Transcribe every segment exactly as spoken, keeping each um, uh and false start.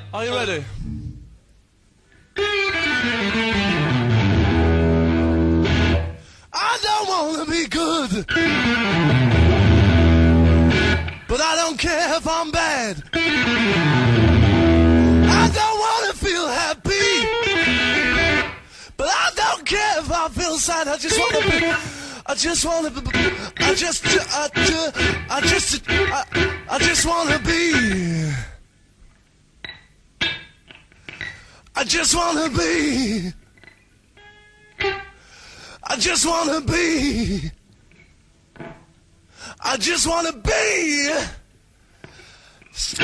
Are you ready? I don't want to be good, but I don't care if I'm bad. I don't want to feel happy, but I don't care if I feel sad. I just want to be, I just want to be, I just, I, I just, I, I just want to be. I just want to be. I just want to be. I just want to be. Stone!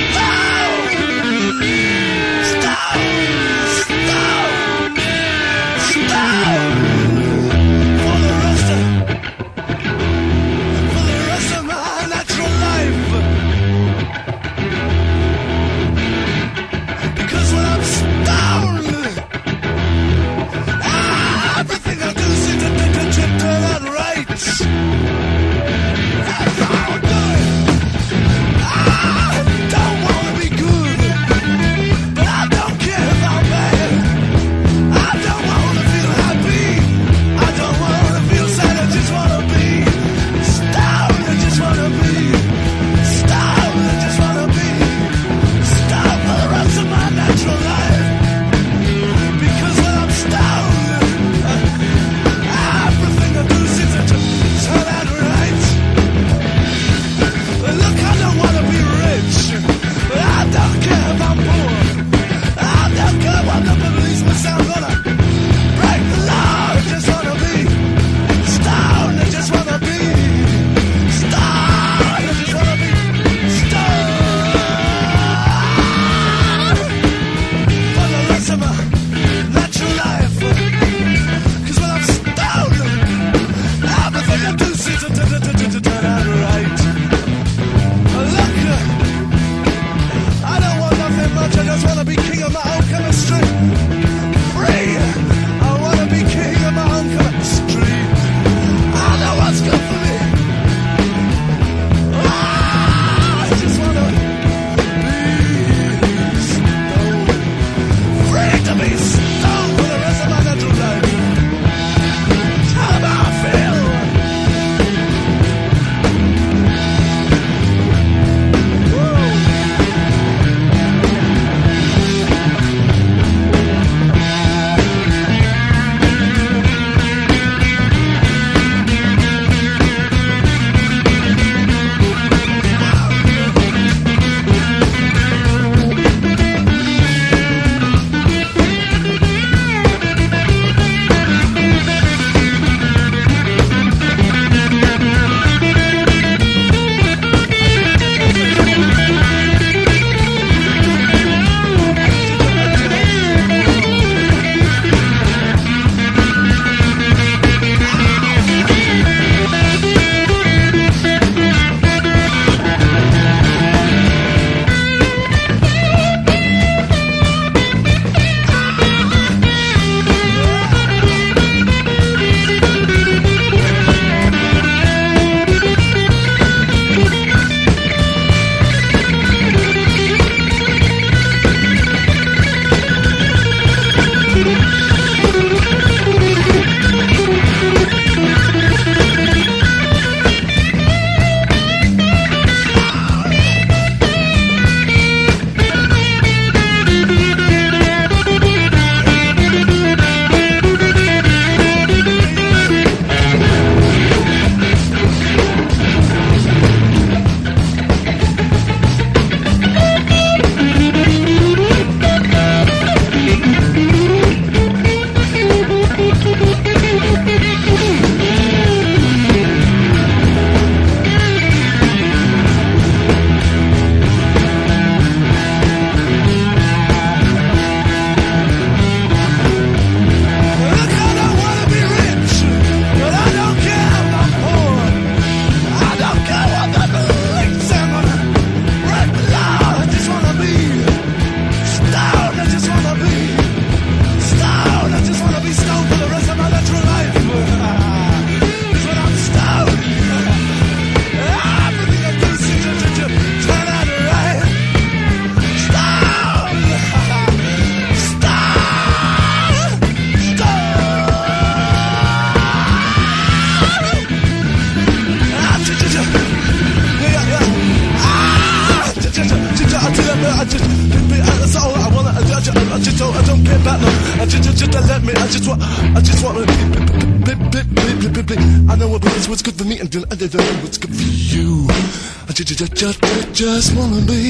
Stone! Stone! Stone! For the rest of, for the rest of my natural life. Because when I'm stoned, ah, everything I do seems to, to, to, to turn out right. That's how I do it. I don't want to be good, but I don't care if I'm bad. I don't want to feel happy. I don't want to feel sad. I just want to be stoned. I just want to be stoned. I just want to be stoned for the rest of my natural life. Because when I'm stoned, everything I do seems to turn out right. Look, I don't want to be rich, but I don't care if I'm poor. I don't care what the policeman say I'm gonna break the law. I just want to be stoned. I just want to be stoned. I just want to be stoned for the rest of my natural life. Cause when I'm stoned, everything I do seems to, to, to, to, to turn out right. Look, I don't want nothing much. I just want to be king of my own chemistry. Free. I want to be king of my own chemistry. I know what's good for me. Ah, I just want to be stoned. Free to be stoned for the rest of my natural life. Tell them how I feel. Woo. That's all I wanna. I just, I just don't, I don't care about no. I just, just, just let me. I just want, I just want to. I know what is what's good for me, and I don't know what's good for you. I just, just, just, just wanna be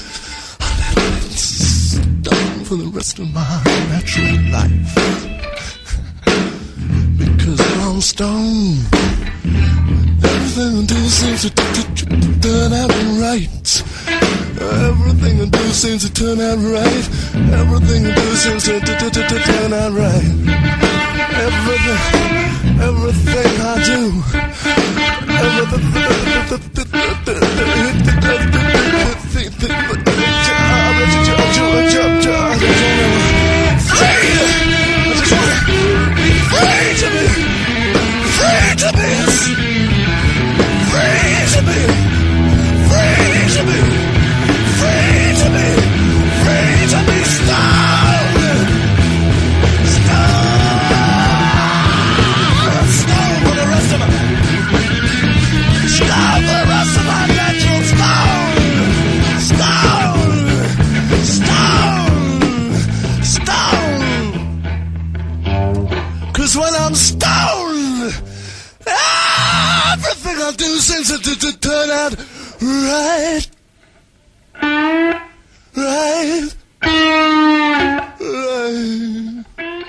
stoned for the rest of my natural life. Because I'm stoned, everything I do seems to turn out right. Everything I do seems to turn out right. Everything I do seems to turn out right. Everything, everything I do, free to be, free to be, free to be, free to be. Free to be, free to be stoned, stoned, stoned for the rest of my, stoned for the rest of my natural stone, stoned, stoned, stoned. 'Cause when I'm stoned, everything I do seems to, to, to turn out right. Right, right.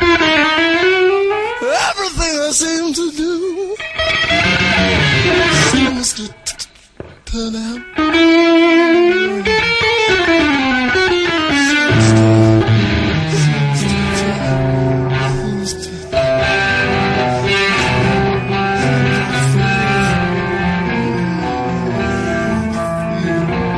Everything I seem to do seems to t- t- turn out. Seems to, seems to,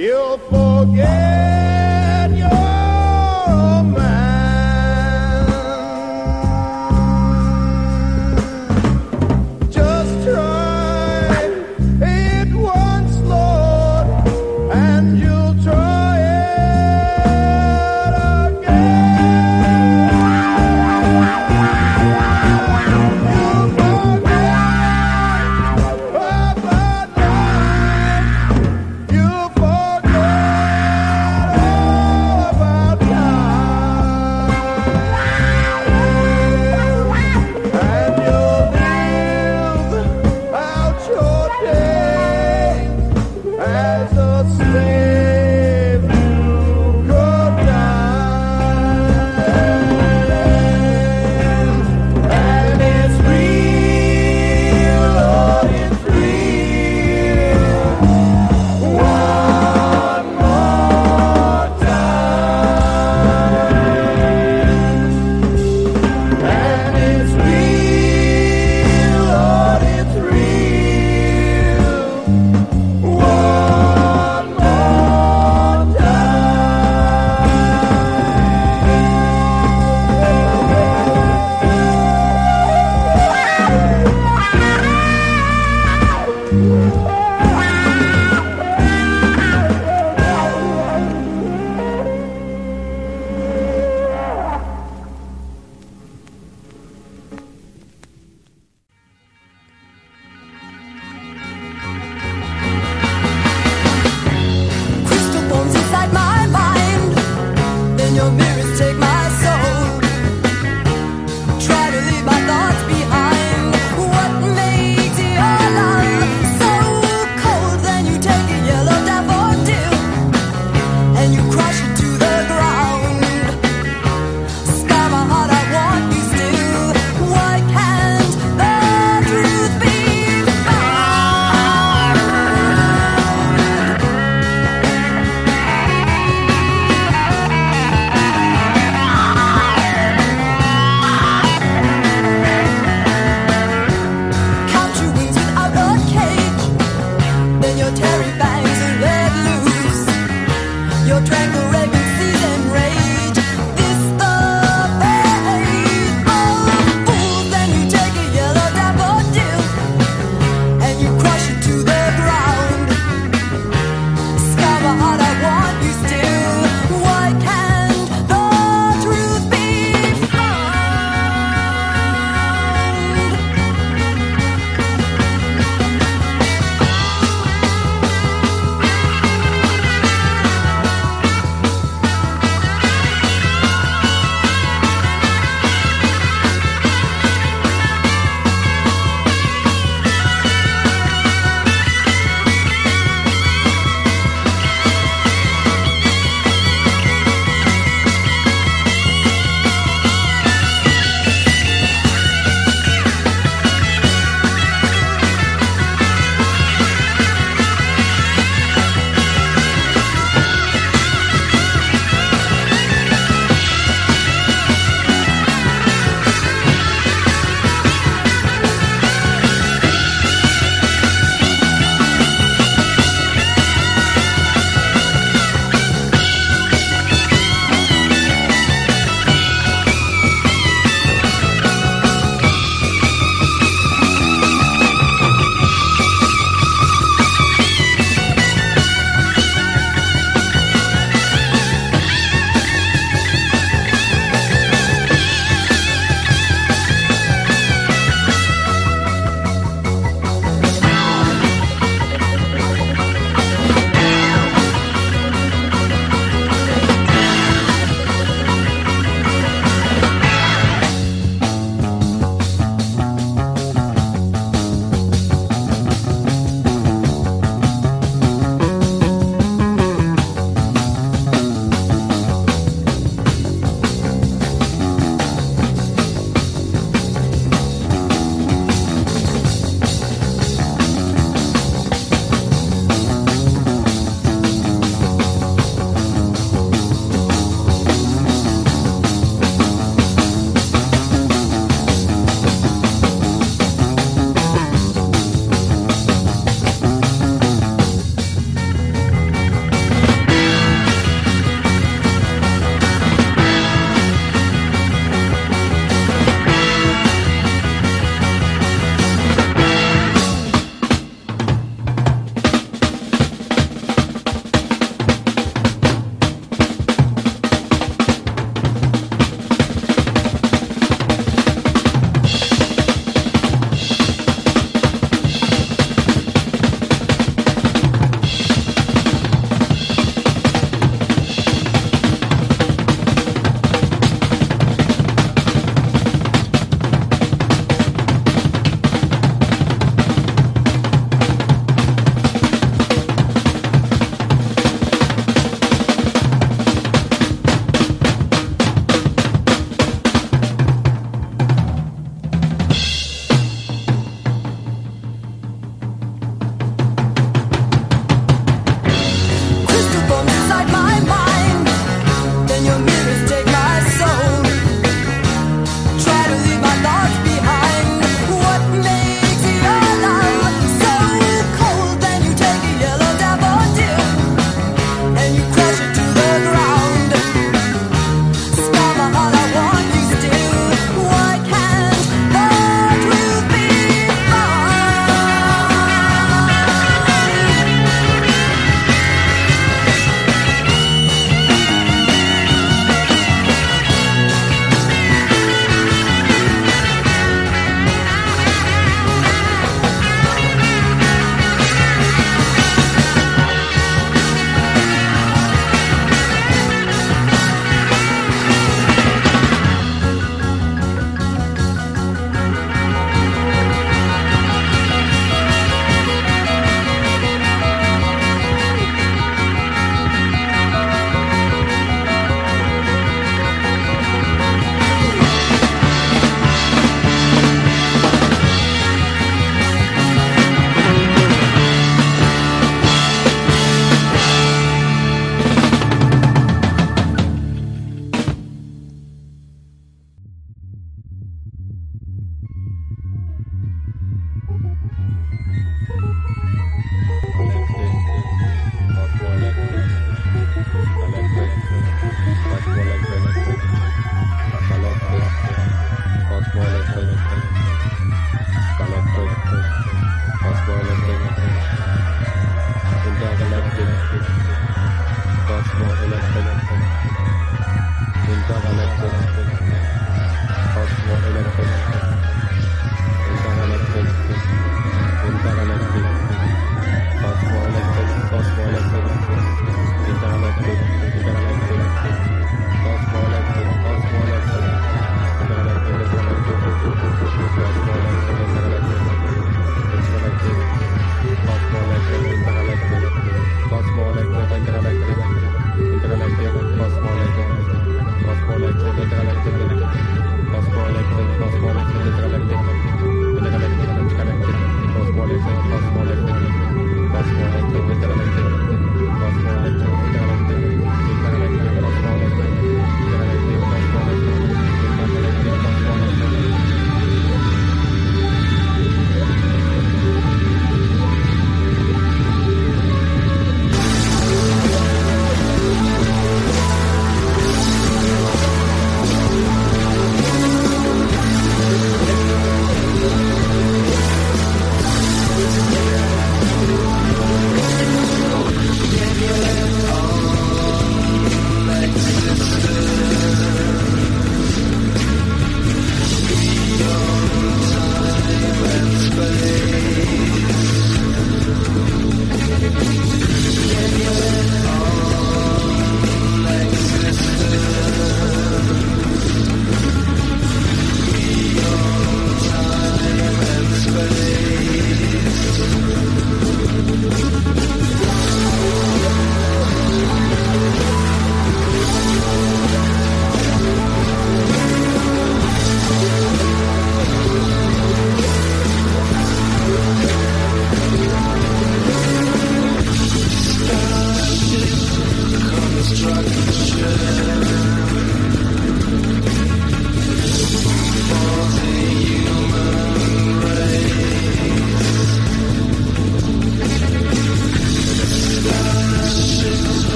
you'll forget your old man. Just try it once, Lord, and you'll try it again. You'll forget about life. You'll forget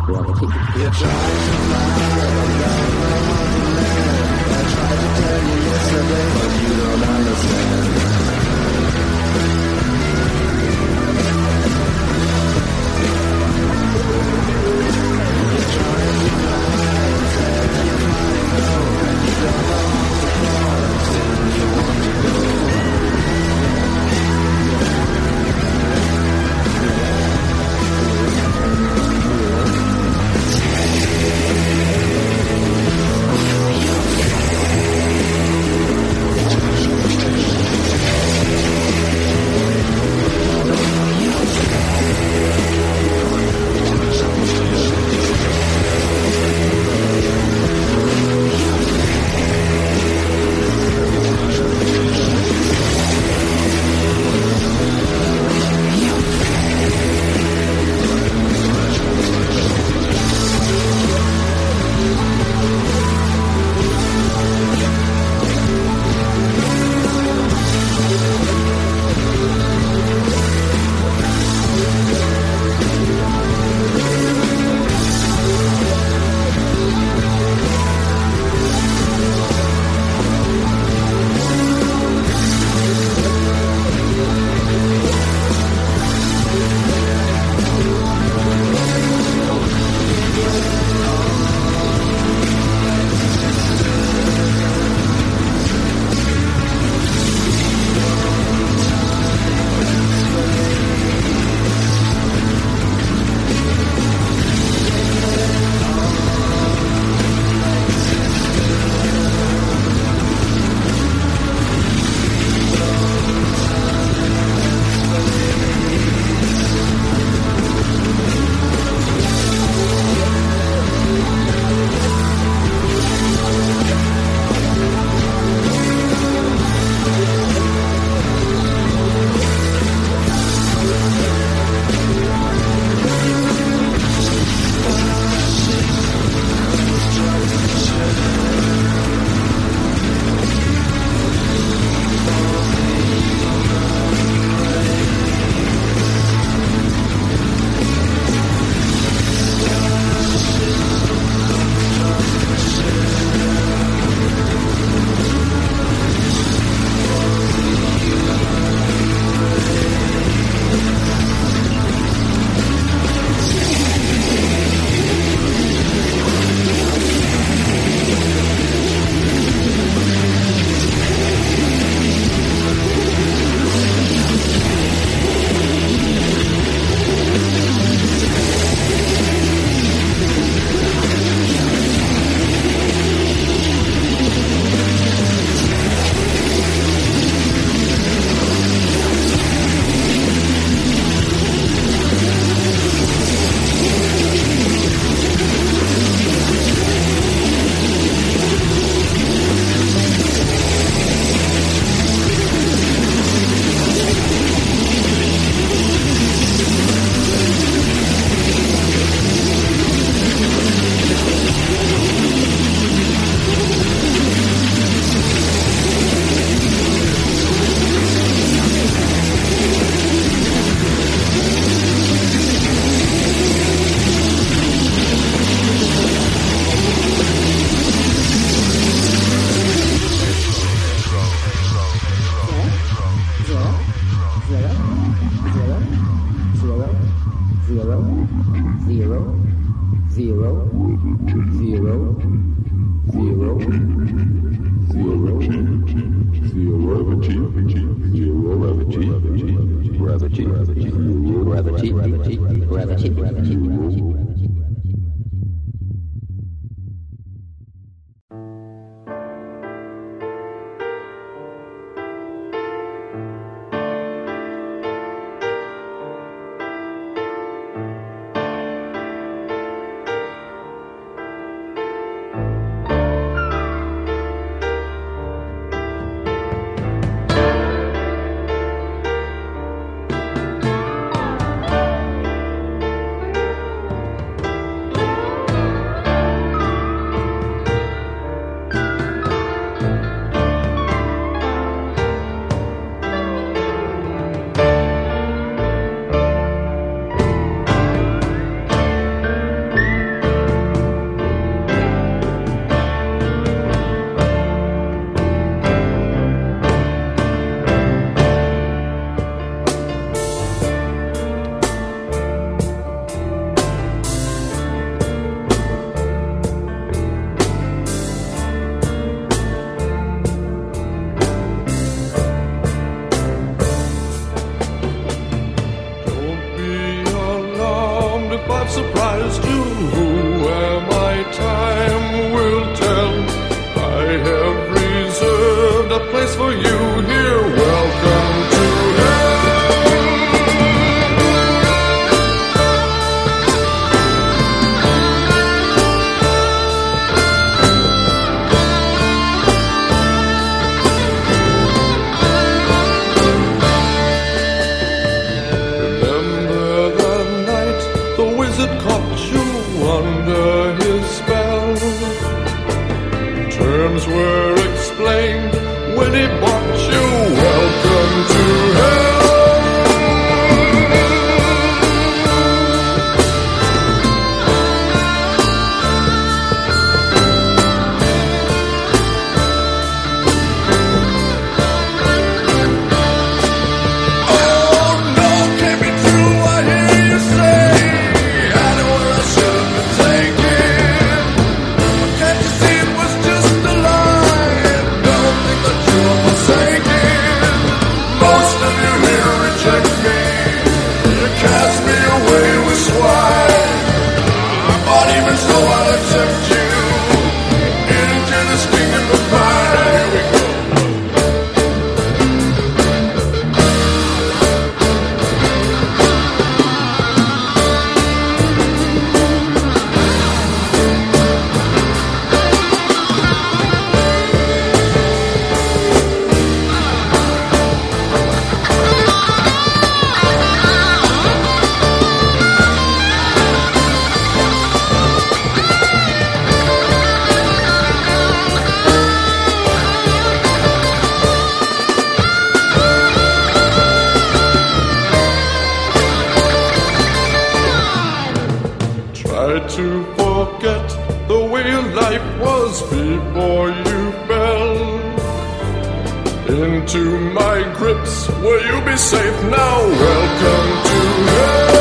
Gravity. You tried to fly above my wonderland. I tried to tell you yesterday, but you don't understand. You're trying to fly and tell your mind no, and you don't know how to crawl until you want to go. place for you here. Welcome to were explained when he bought you. Welcome to hell. Oh no, can't be true, I hear you say. I know where I should have been taken. Can't you see it was just a lie? Don't think that you are forsaken. Most of you here reject me. You cast me away with swine. But even so, I'll accept you into this kingdom of mine. Here we go. Try to forget the way your life was before you fell into my grips. Will you be safe now? Welcome to hell.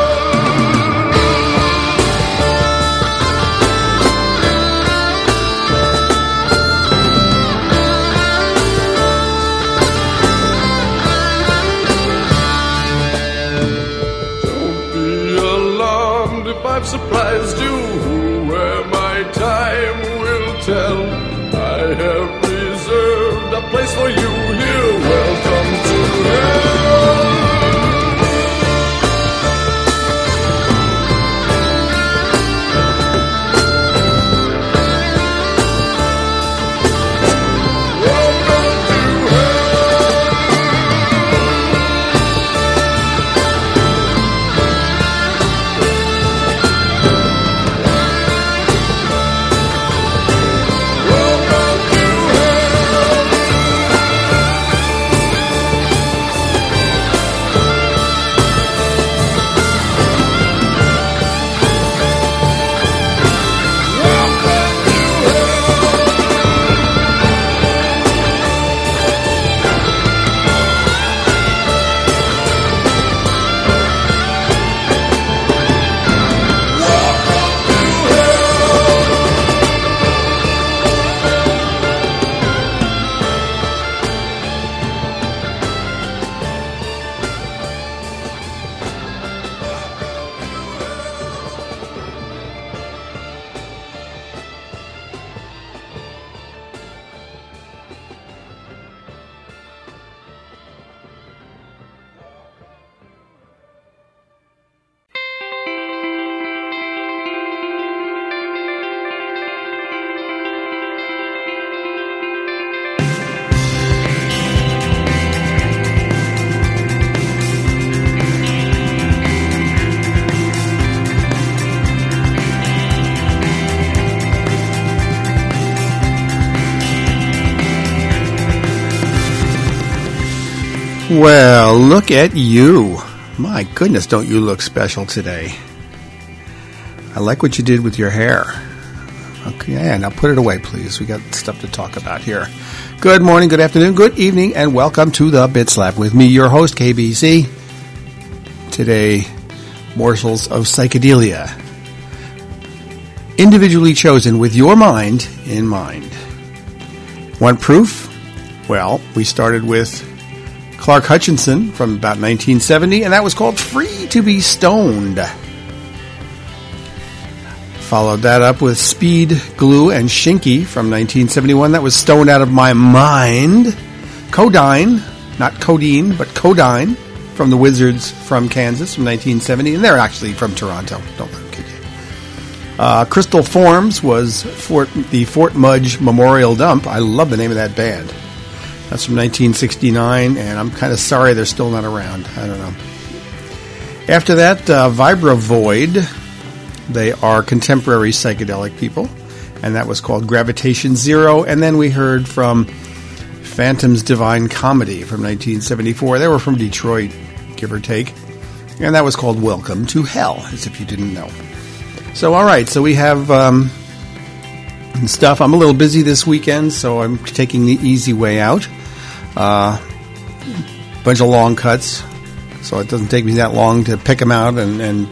Don't be alarmed if I've surprised you. Where my time will tell. I have reserved a place for you here. Welcome to hell. Welcome to Well, look at you. My goodness, don't you look special today. I like what you did with your hair. Okay, yeah, now put it away, please. We got stuff to talk about here. Good morning, good afternoon, good evening, and welcome to the Bit Slap with me, your host, K B C. Today, morsels of psychedelia. Individually chosen with your mind in mind. Want proof? Well, we started with Clark Hutchinson from about nineteen seventy, and that was called Free to be Stoned. Followed that up with Speed, Glue, and Shinky from nineteen seventy-one. That was Stoned Out of My Mind. Codyne, not codeine, but Codyne, from the Wizards from Kansas from nineteen seventy, and they're actually from Toronto. Don't let them kid you. Uh, Crystal Forms was Fort, the Fort Mudge Memorial Dump. I love the name of that band. That's from nineteen sixty-nine, and I'm kind of sorry they're still not around. I don't know. After that, uh, Vibra Void. They are contemporary psychedelic people, and that was called Gravitation Zero. And then we heard from Phantom's Divine Comedy from nineteen seventy-four. They were from Detroit, give or take. And that was called Welcome to Hell, as if you didn't know. So, all right, so we have um, stuff. I'm a little busy this weekend, so I'm taking the easy way out. Uh, bunch of long cuts, so it doesn't take me that long to pick them out and, and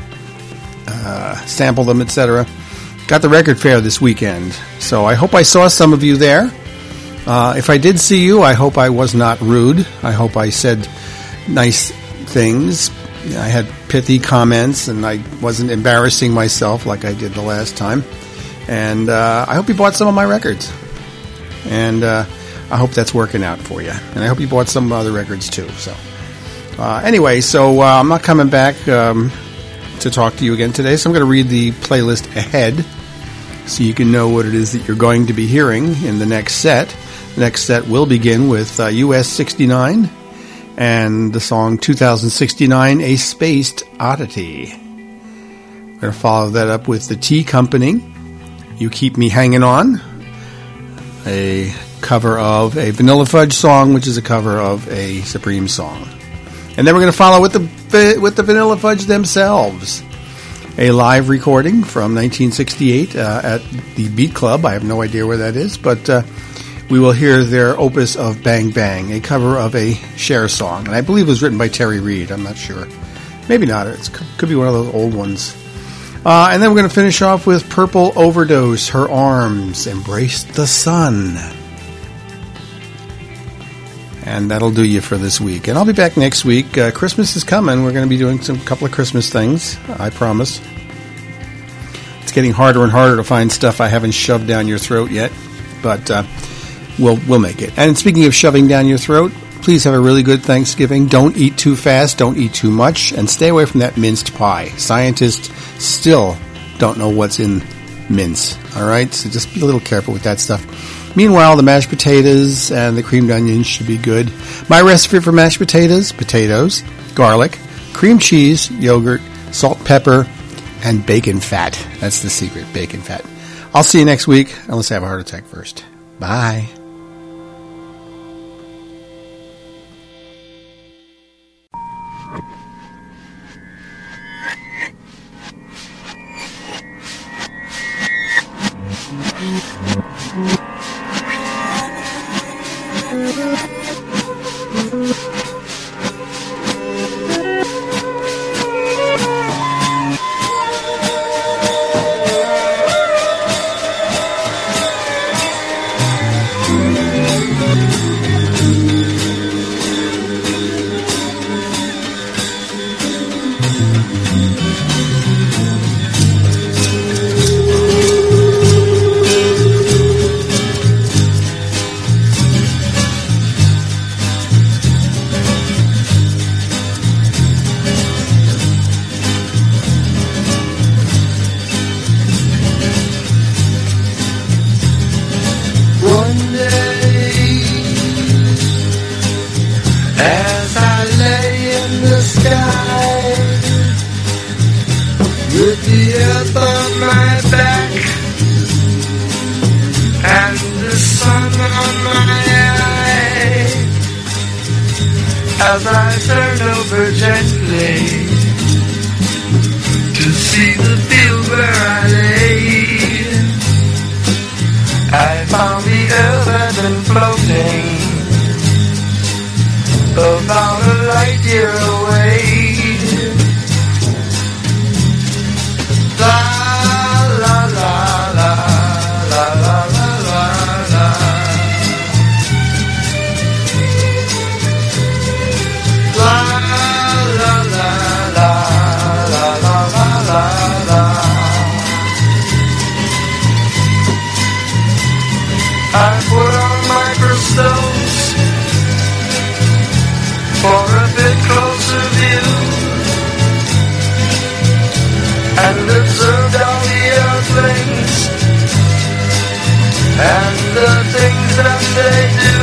uh, sample them, et cetera. Got the record fair this weekend, so I hope I saw some of you there. Uh, if I did see you, I hope I was not rude. I hope I said nice things. I had pithy comments, and I wasn't embarrassing myself like I did the last time. And uh, I hope you bought some of my records. And uh, I hope that's working out for you. And I hope you bought some other records too. So uh, anyway, so uh, I'm not coming back um, to talk to you again today. So I'm going to read the playlist ahead so you can know what it is that you're going to be hearing in the next set. The next set will begin with uh, U S sixty-nine and the song two thousand sixty-nine, A Spaced Oddity. We're going to follow that up with the Tea Company, You Keep Me Hanging On, a cover of a Vanilla Fudge song, which is a cover of a Supreme song. And then we're going to follow with the with the Vanilla Fudge themselves, a live recording from nineteen sixty-eight uh, at the Beat Club. I have no idea where that is, but uh, we will hear their opus of Bang Bang, a cover of a Cher song. And I believe it was written by Terry Reid. I'm not sure. Maybe not. It could be one of those old ones. Uh, and then we're going to finish off with Purple Overdose, Her Arms Embraced the Sun. And that'll do you for this week. And I'll be back next week. Uh, Christmas is coming. We're going to be doing some couple of Christmas things, I promise. It's getting harder and harder to find stuff I haven't shoved down your throat yet. But uh, we'll, we'll make it. And speaking of shoving down your throat, please have a really good Thanksgiving. Don't eat too fast. Don't eat too much. And stay away from that minced pie. Scientists still don't know what's in mince. All right? So just be a little careful with that stuff. Meanwhile, the mashed potatoes and the creamed onions should be good. My recipe for mashed potatoes: potatoes, garlic, cream cheese, yogurt, salt, pepper, and bacon fat. That's the secret, bacon fat. I'll see you next week, unless I have a heart attack first. Bye. As I turned over gently to see the field where I lay, I found the earth had been floating about a light year away. La la la la la la la la la. I put on my crystals and the things that they do.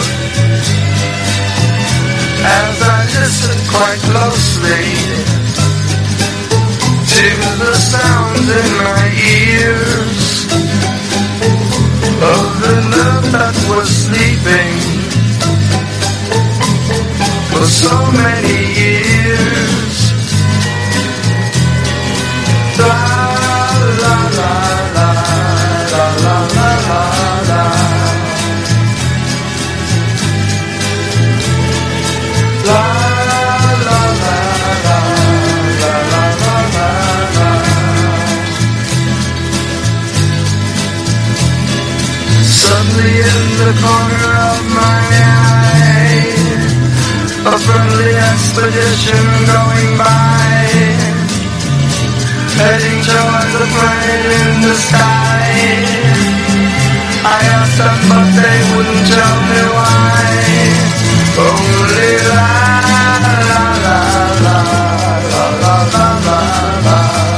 As I listen quite closely to the sounds in my ears of the love that was sleeping for so many years. La la la la la la la la la. La la la la la la la la. Suddenly in the corner of my eye, a friendly expedition going by, heading toward the plane in the sky. I asked them but they wouldn't tell me why. Only la la la la la la la la la.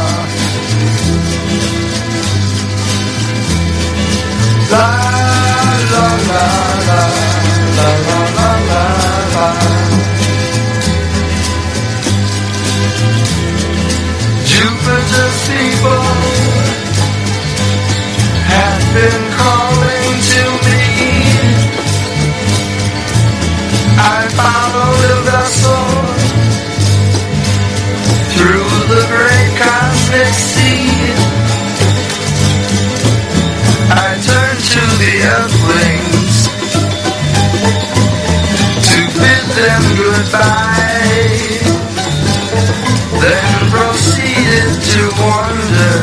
La la la la la la la la. Jupiter's people have been calling to me. I followed a vessel through the great cosmic sea. I turned to the earthlings to bid them goodbye, then proceeded to wander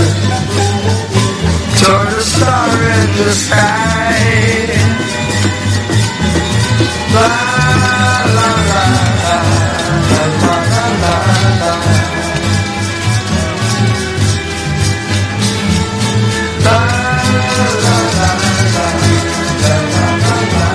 toward a star in the sky. La la la la la la la la. La la la la la la la.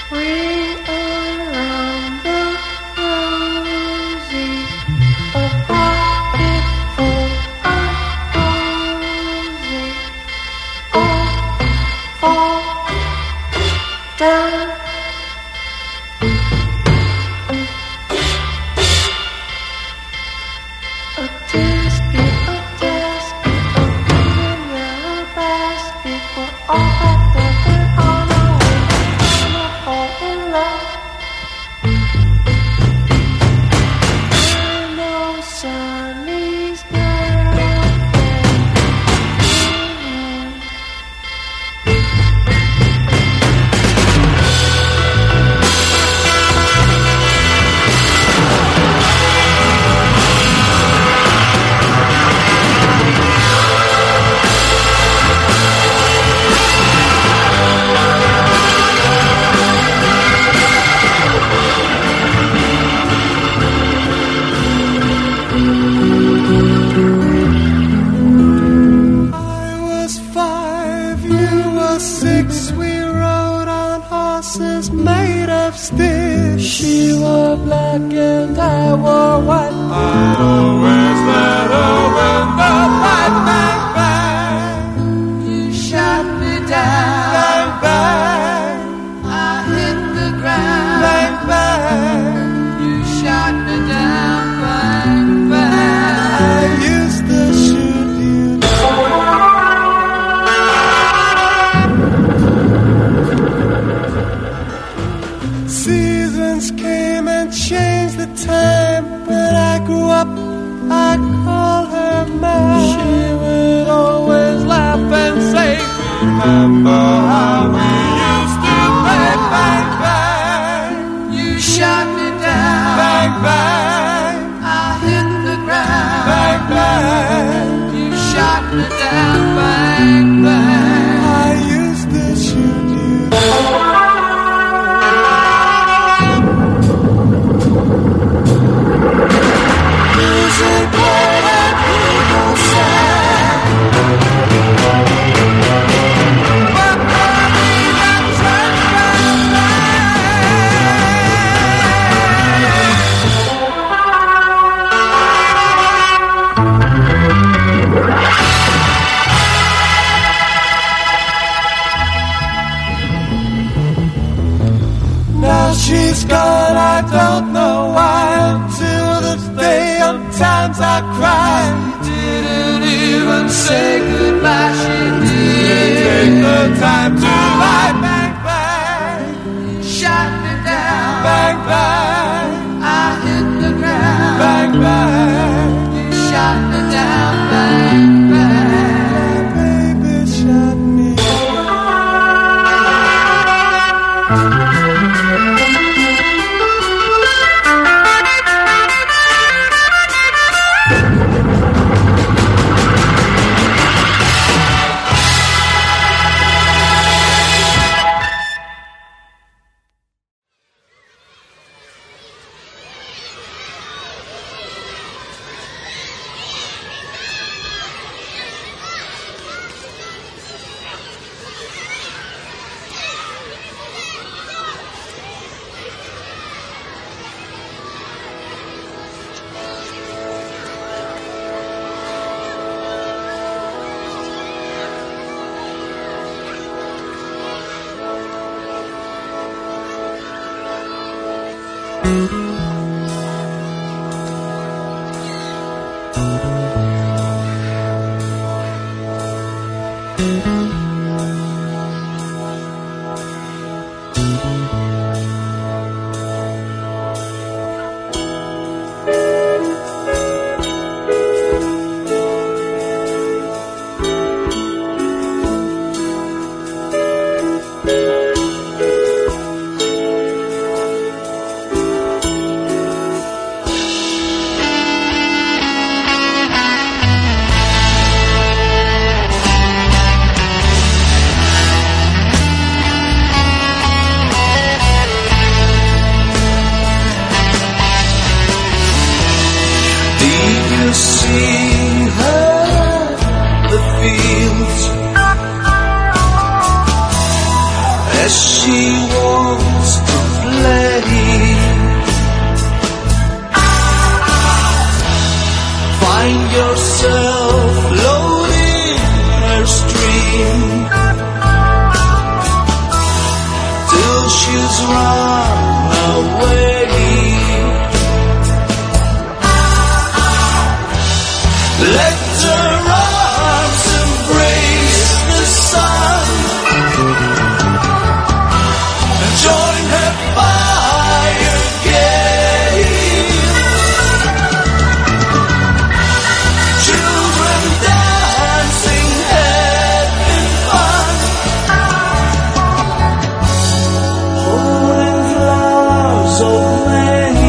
ring around the rosy, a pocket full of rosy, all fall down. A tisket, a tisket, a green yellow basket, we're all packed up and on our way, gonna fall in love. I know Sonny's girlfriend. I was five, you were six. We rode on horses made of sticks. She wore black and I wore white. I'd always let her win the fight. Bang, bang, you shot me down. Bang, bang, I hit the ground. Bang, bang, you shot me down. Bang, bang, I used to shoot you. Seasons came and changed the time. When I grew up, I call her mine. She would always laugh and say, remember how we used to play. Bang, bang, you shot me down. Bang, bang, I hit the ground. Bang, bang, you shot me down. Bang, bang, I used to shoot you. Music played and people sang, but only the train Now she's gone, I don't know why. Until this day, sometimes I cry. She didn't even say goodbye. She didn't take the time to lie. Bang, bang, shot me down. Bang, bang, I hit the ground. Bang, bang, you shot me down. Bang, bang, my baby shot me down. see her the fields as she walks play. Find yourself floating her stream till she's run away. Let her arms embrace the sun and join her fire again. Children dancing, having fun, holding flowers of May.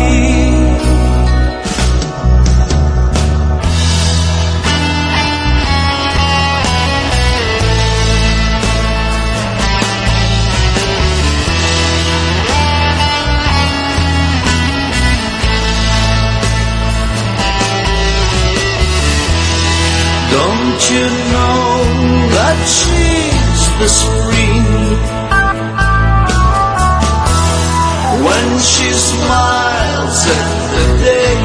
Don't you know that she's the spring when she smiles at the day?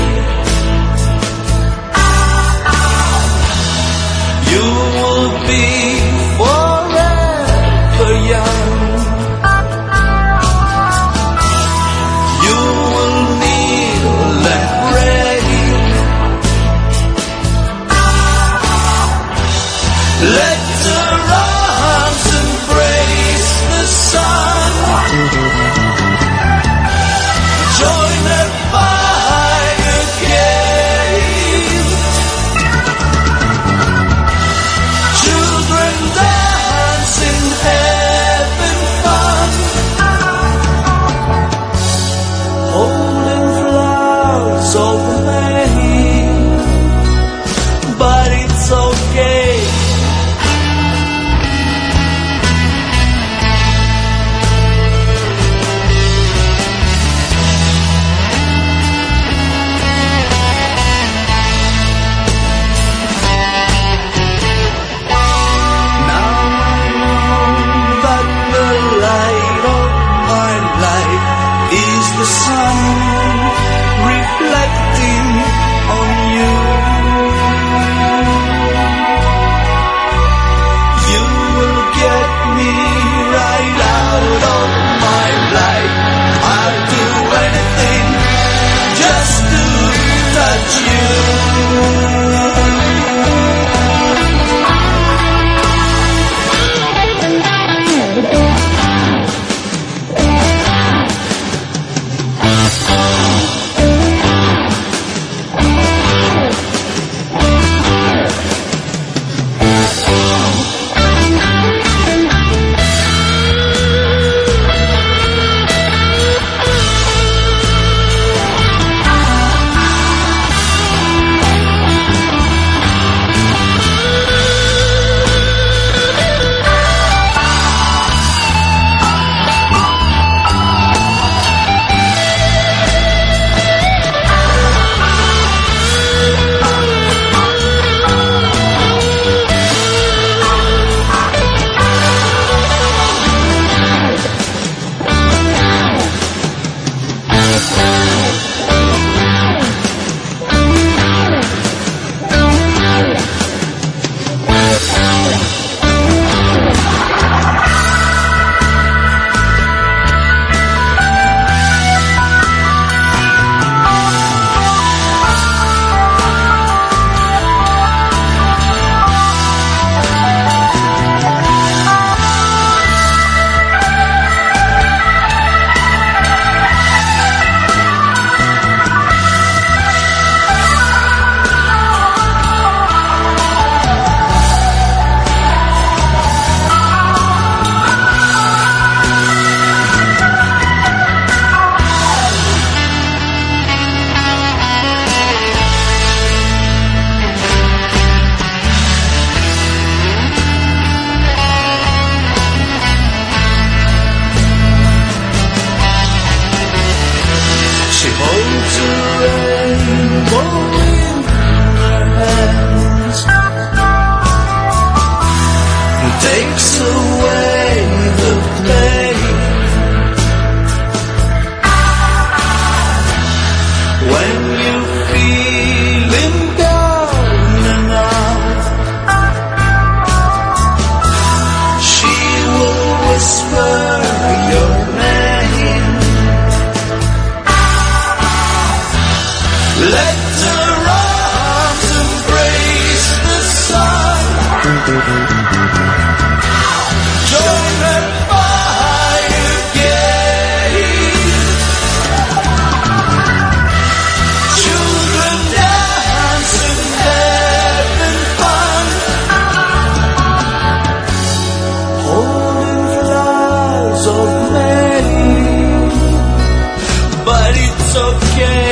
You will be forever young. You will kneel and pray. Let her arms embrace your name. Let her arms embrace the sun. Join her fire gaze. Children dance in heaven fun. Holding flowers of May. But it's okay.